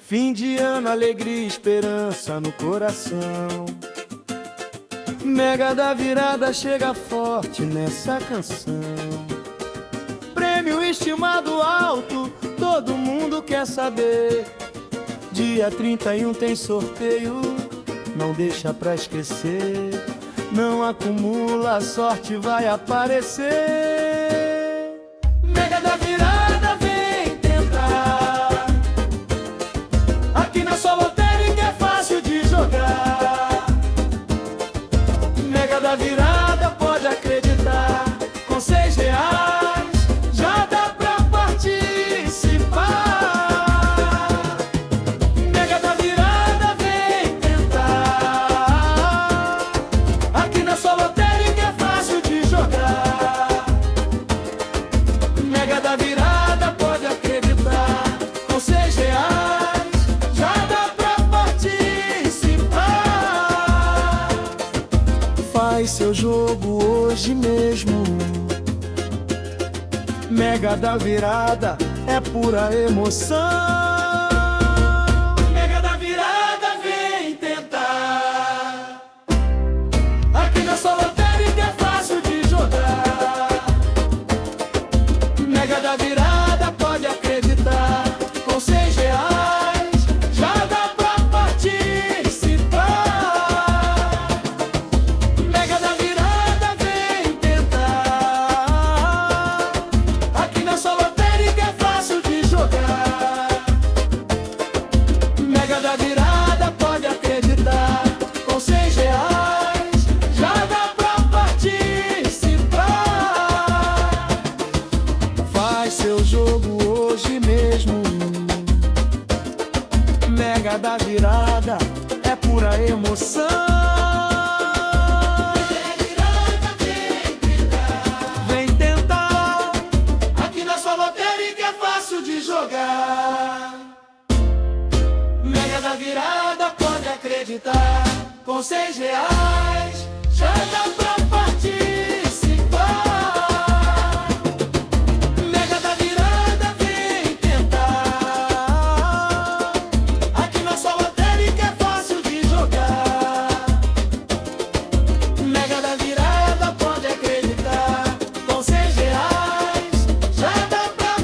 Fim de ano, alegria e esperança no coração. Mega da Virada chega forte nessa canção. Prêmio estimado alto, todo mundo quer saber. Dia 31 tem sorteio, não deixa pra esquecer. Não acumula, a sorte vai aparecer. Mega da Virada vem tentar. Aqui na sua lotérica é fácil de jogar. Mega da Virada, pode acreditar. Com R$6 já dá pra participar. Mega da Virada vem tentar. Aqui na sua lotérica é fácil de jogar. Mega da Virada, pode acreditar. Com R$6 já dá pra participar. Faz seu jogo hoje mesmo. Mega da Virada é pura emoção. Mega da Virada vem tentar. Aqui na sua lotérica é fácil de jogar. Mega da Virada, pode acreditar. Com R$6 já dá pra participar. Mega da Virada vem tentar. Aqui na sua lotérica é fácil de jogar. Mega da Virada, pode acreditar. Com R$6 já dá pra participar. Faz seu jogo hoje mesmo. Mega da Virada é pura emoção. Vem tentar. Aqui na sua lotérica é fácil de jogar. Mega da Virada, pode acreditar. Com R$6 já dá pra participar. Mega da Virada vem tentar. Aqui na sua lotérica é fácil de jogar. Mega da Virada, pode acreditar. Com R$6 já dá pra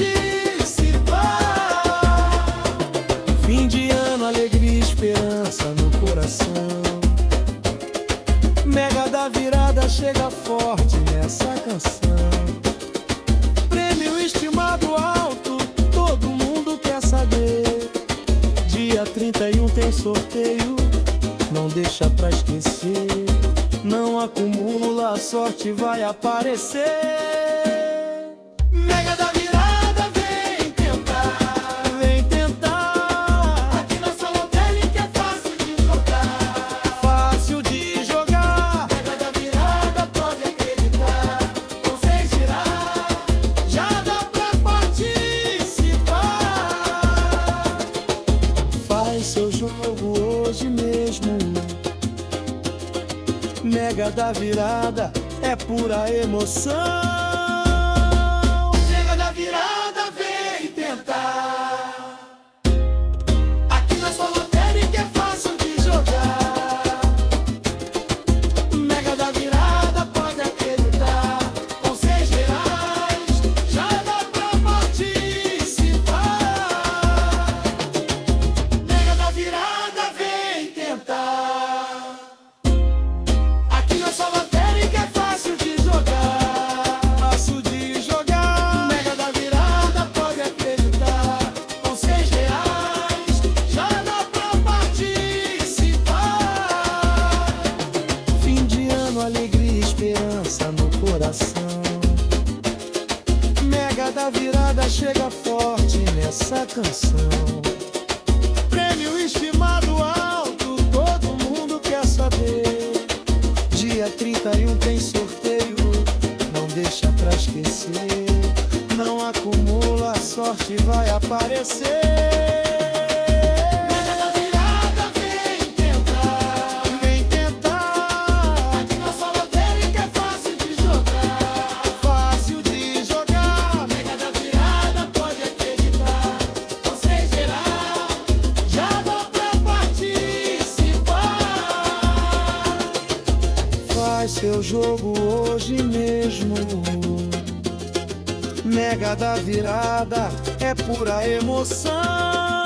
participar. Fim de ano, alegria e esperança no coração. Mega da Virada chega forte nessa canção. Prêmio estimado alto, todo mundo quer saber. Dia 31 tem sorteio, não deixa pra esquecer. Não acumula, a sorte vai aparecer. Mega da Virada vem tentar. Vem tentar. Aqui na sua lotérica é fácil de jogar. Fácil de jogar. Mega da Virada, pode acreditar. Com R$6 já dá pra participar. Faz seu jogo hoje mesmo. Mega da Virada é pura emoção. Mega da Virada vem tentar. Aqui na sua lotérica é fácil de jogar. Mega da Virada, pode acreditar. Com R$6 já dá pra participar. Mega da Virada vem tentar. Aqui na sua lotérica é fácil de jogar. Fácil de jogar. Mega da Virada, pode acreditar. Com R$6 já dá pra participar. Fim de ano, alegria e esperança no coração. Mega da Virada chega forte nessa canção. Prêmio estimado alto, todo mundo quer saber. Dia 31 tem sorteio, não deixa pra esquecer. Não acumula, a sorte vai aparecer. Mega da Virada vem tentar. Vem tentar. Aqui na sua lotérica é fácil de jogar. Fácil de jogar. Mega da Virada, pode acreditar. Com R$6 jogo hoje mesmo. Mega da virada é pura emoção.